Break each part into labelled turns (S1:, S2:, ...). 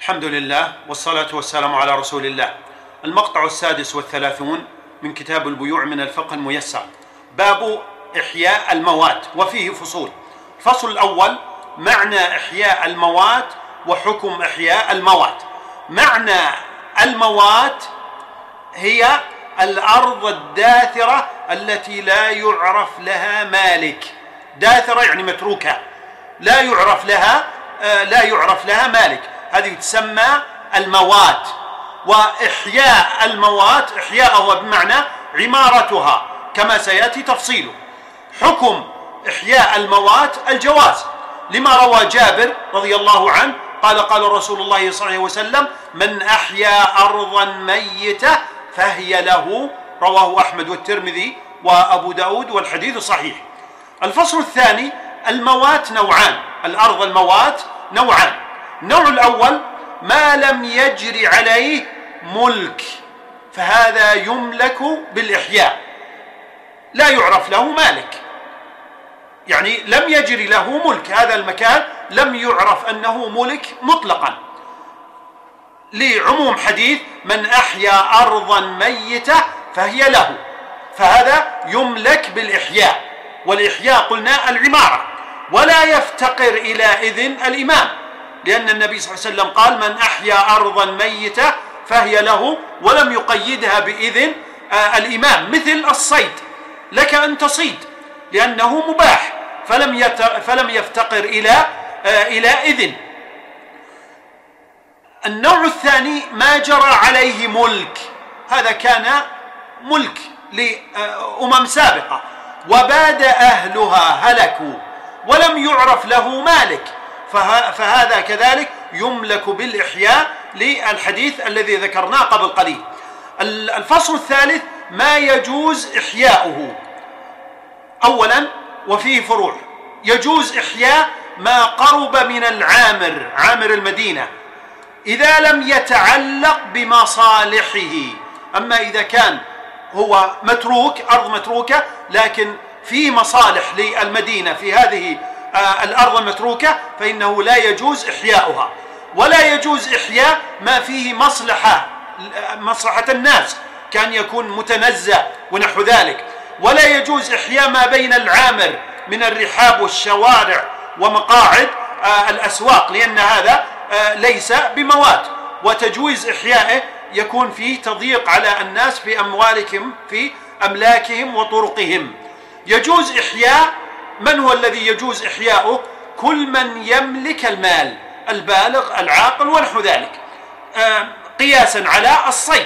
S1: الحمد لله والصلاة والسلام على رسول الله. المقطع 36 من كتاب البيوع من الفقه الميسر، باب إحياء الموات وفيه فصول. الفصل الأول: معنى إحياء الموات وحكم إحياء الموات. معنى الموات هي الأرض الداثرة التي لا يعرف لها مالك. داثرة يعني متروكة، لا يعرف لها مالك، هذه تسمى الموات. وإحياء الموات إحياءها بمعنى عمارتها كما سيأتي تفصيله. حكم إحياء الموات الجواز، لما روى جابر رضي الله عنه قال: قال رسول الله صلى الله عليه وسلم: من أحيا أرضا ميتة فهي له. رواه أحمد والترمذي وأبو داود والحديث صحيح. الفصل الثاني: الموات نوعان، الأرض الموات نوعان. النوع الأول: ما لم يجري عليه ملك، فهذا يملك بالإحياء، لا يعرف له مالك، يعني لم يجري له ملك، هذا المكان لم يعرف أنه ملك مطلقا، لعموم حديث من أحيا أرضا ميتة فهي له، فهذا يملك بالإحياء. والإحياء قلنا العمارة، ولا يفتقر إلى إذن الإمام، لأن النبي صلى الله عليه وسلم قال: من أحيا أرضا ميتة فهي له، ولم يقيدها بإذن الإمام. مثل الصيد، لك أن تصيد لأنه مباح، فلم يفتقر إلى إذن. النوع الثاني: ما جرى عليه ملك، هذا كان ملك لأمم سابقة وباد أهلها هلكوا ولم يعرف له مالك، فهذا كذلك يملك بالإحياء للحديث الذي ذكرناه قبل قليل. الفصل الثالث: ما يجوز إحياؤه. أولا وفيه فروع: يجوز إحياء ما قرب من عامر المدينة إذا لم يتعلق بمصالحه. أما إذا كان هو متروك، أرض متروكة، لكن في مصالح للمدينة في هذه الأرض المتروكة، فإنه لا يجوز إحياؤها. ولا يجوز إحياء ما فيه مصلحة الناس، كان يكون متنزه ونحو ذلك. ولا يجوز إحياء ما بين العامر من الرحاب والشوارع ومقاعد الأسواق، لأن هذا ليس بموات، وتجويز إحيائه يكون فيه تضييق على الناس في أموالهم، في أملاكهم وطرقهم. يجوز إحياء، من هو الذي يجوز إحياؤه؟ كل من يملك المال، البالغ العاقل ونحو ذلك، قياسا على الصيد.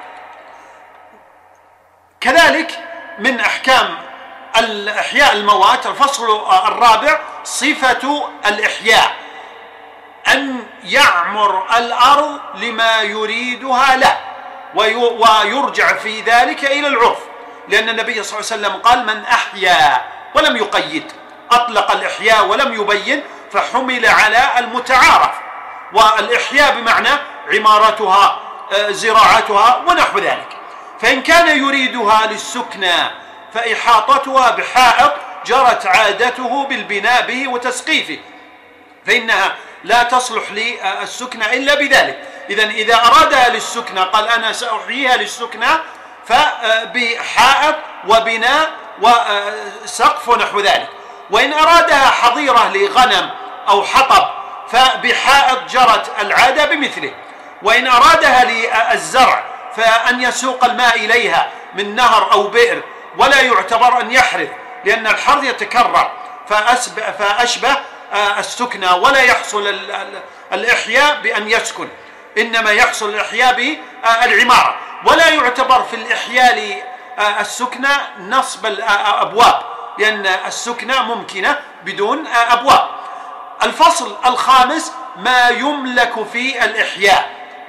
S1: كذلك من أحكام الإحياء الموات الفصل الرابع: صفة الإحياء، أن يعمر الأرض لما يريدها له، ويرجع في ذلك إلى العرف، لأن النبي صلى الله عليه وسلم قال: من أحيا، ولم يقيد، أطلق الإحياء ولم يبين، فحمل على المتعارف. والإحياء بمعنى عمارتها، زراعتها ونحو ذلك. فإن كان يريدها للسكنى فإحاطتها بحائط جرت عادته بالبناء به وتسقيفه، فإنها لا تصلح للسكنى إلا بذلك. إذا أرادها للسكنى قال: أنا سأحييها للسكنى، فبحائط وبناء وسقف ونحو ذلك. وإن أرادها حظيرة لغنم أو حطب فبحائط جرت العادة بمثله. وإن أرادها للزرع فأن يسوق الماء إليها من نهر أو بئر، ولا يعتبر أن يحرث، لأن الحرث يتكرر فأشبه السكنى، ولا يحصل الإحياء بأن يسكن، إنما يحصل الإحياء بالعمارة. ولا يعتبر في الإحياء للسكنى نصب الأبواب، لأن السكنى ممكنة بدون أبواب. الفصل الخامس: ما يملك في الإحياء،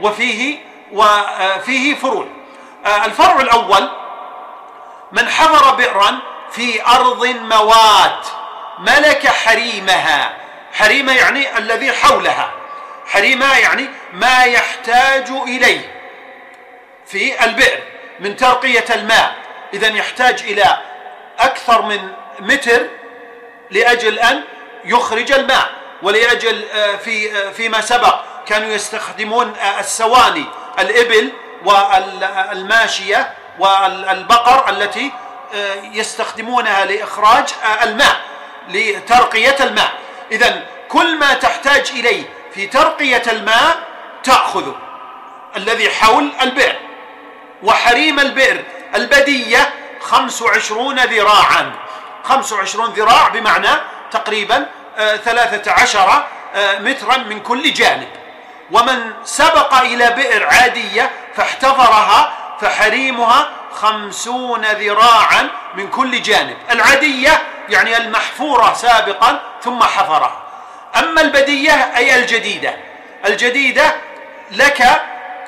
S1: وفيه فروع. الفرع الأول: من حفر بئرا في أرض موات ملك حريمها. حريمة يعني الذي حولها، حريمة يعني ما يحتاج إليه في البئر من ترقية الماء. إذن يحتاج إلى أكثر من متر لأجل أن يخرج الماء، ولأجل فيما سبق كانوا يستخدمون السواني، الإبل والماشية والبقر التي يستخدمونها لإخراج الماء، لترقية الماء. إذن كل ما تحتاج إليه في ترقية الماء تأخذه، الذي حول البئر. وحريم البئر البدية 25 ذراعا، 25 ذراع بمعنى تقريبا 13 مترا من كل جانب. ومن سبق إلى بئر عادية فاحتفرها فحريمها 50 ذراعا من كل جانب. العادية يعني المحفورة سابقا ثم حفرها. أما البدية أي الجديدة لك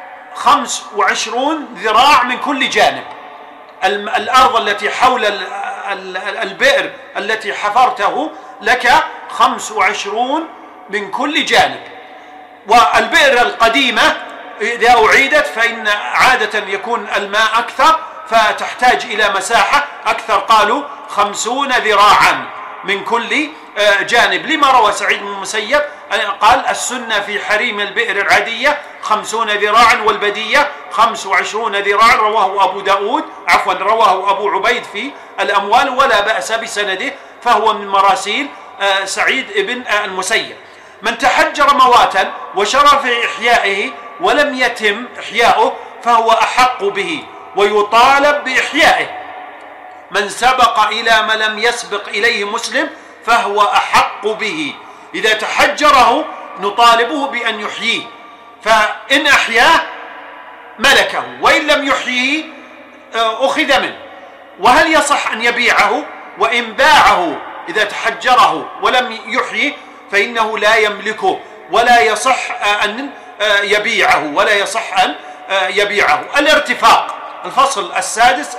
S1: 25 ذراع من كل جانب. الأرض التي حول البئر التي حفرته لك 25 من كل جانب. والبئر القديمة إذا أعيدت فإن عادة يكون الماء أكثر فتحتاج إلى مساحة أكثر، قالوا 50 ذراعا من كل جانب، لما روى سعيد بن المسيب قال السنة في حريم البئر العادية 50 ذراعا والبدية 25 ذراعا. رواه أبو عبيد في الأموال ولا بأس بسنده، فهو من مراسيل سعيد بن المسيب. من تحجر مواتا وشرع في إحيائه ولم يتم إحياؤه فهو أحق به ويطالب بإحيائه. من سبق إلى ما لم يسبق إليه مسلم فهو أحق به. إذا تحجره نطالبه بأن يحييه، فإن أحياه ملكه، وإن لم يحييه أخذ منه. وهل يصح أن يبيعه؟ وإن باعه إذا تحجره ولم يحييه فإنه لا يملكه ولا يصح أن يبيعه الارتفاق. الفصل السادس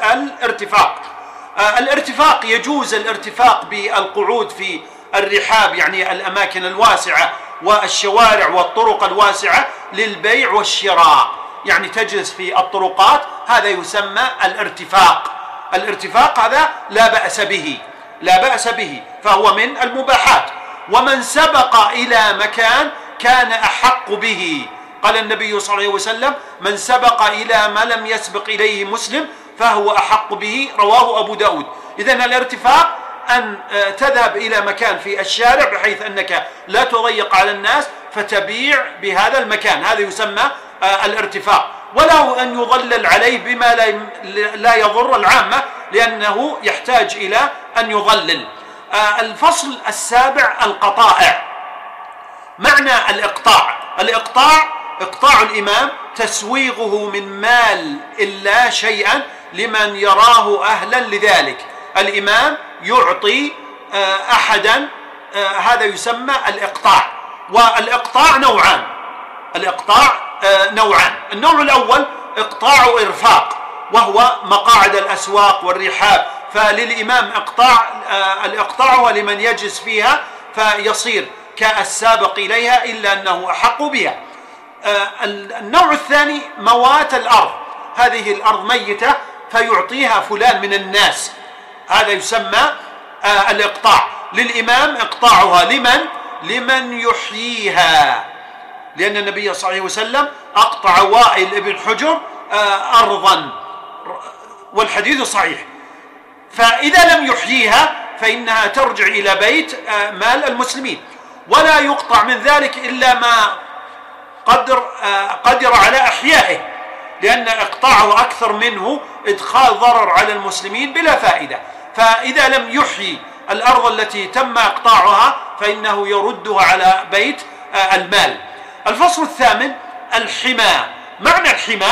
S1: الارتفاق يجوز الارتفاق بالقعود في الرحاب، يعني الأماكن الواسعة والشوارع والطرق الواسعة للبيع والشراء، يعني تجلس في الطرقات، هذا يسمى الارتفاق هذا لا بأس به فهو من المباحات. ومن سبق إلى مكان كان أحق به، قال النبي صلى الله عليه وسلم من سبق إلى ما لم يسبق إليه مسلم فهو أحق به، رواه أبو داود. إذن الارتفاق أن تذهب إلى مكان في الشارع بحيث أنك لا تضيق على الناس فتبيع بهذا المكان، هذا يسمى الارتفاق. وله أن يظلل عليه بما لا يضر العامة لأنه يحتاج إلى أن يظلل. الفصل السابع القطائع. معنى إقطاع الإمام تسويغه من مال إلا شيئا لمن يراه أهلا لذلك. الإمام يعطي أحدا، هذا يسمى الإقطاع. والإقطاع نوعان. النوع الأول إقطاع إرفاق، وهو مقاعد الأسواق والرحاب، فللإمام الإقطاع ولمن يجلس فيها فيصير كالسابق إليها إلا أنه أحق بها. النوع الثاني موات الأرض، هذه الأرض ميتة فيعطيها فلان من الناس، هذا يسمى الإقطاع. للإمام إقطاعها لمن يحييها، لأن النبي صلى الله عليه وسلم أقطع وائل بن حجر أرضا، والحديث صحيح. فإذا لم يحييها فإنها ترجع إلى بيت مال المسلمين، ولا يقطع من ذلك إلا ما قدر على إحيائه، لأن إقطاعه أكثر منه إدخال ضرر على المسلمين بلا فائدة. فإذا لم يحيي الأرض التي تم إقطاعها فإنه يردها على بيت المال. الفصل الثامن الحمى. معنى الحمى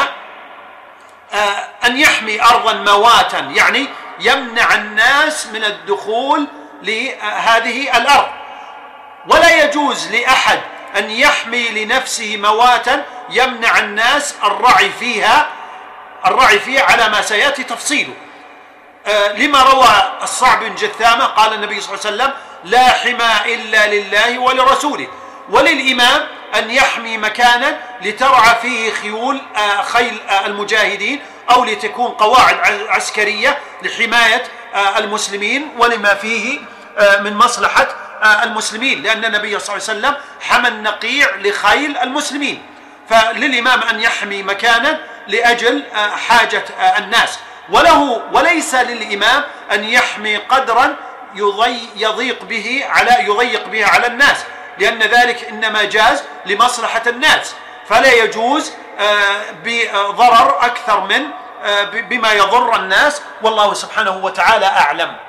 S1: أن يحمي أرضا مواتا، يعني يمنع الناس من الدخول لهذه الأرض. ولا يجوز لأحد أن يحمي لنفسه مواتا يمنع الناس الرعي فيها على ما سيأتي تفصيله. لما روى الصعب بن جثامة قال النبي صلى الله عليه وسلم لا حمى إلا لله ولرسوله. وللإمام أن يحمي مكانا لترعى فيه خيل المجاهدين، أو لتكون قواعد عسكرية لحماية المسلمين ولما فيه من مصلحة المسلمين، لأن النبي صلى الله عليه وسلم حمى النقيع لخيل المسلمين، فللإمام أن يحمي مكانا لأجل حاجة الناس، وليس للإمام أن يحمي قدرا يضيق به على الناس، لأن ذلك إنما جاز لمصلحة الناس، فلا يجوز بضرر أكثر من بما يضر الناس، والله سبحانه وتعالى أعلم.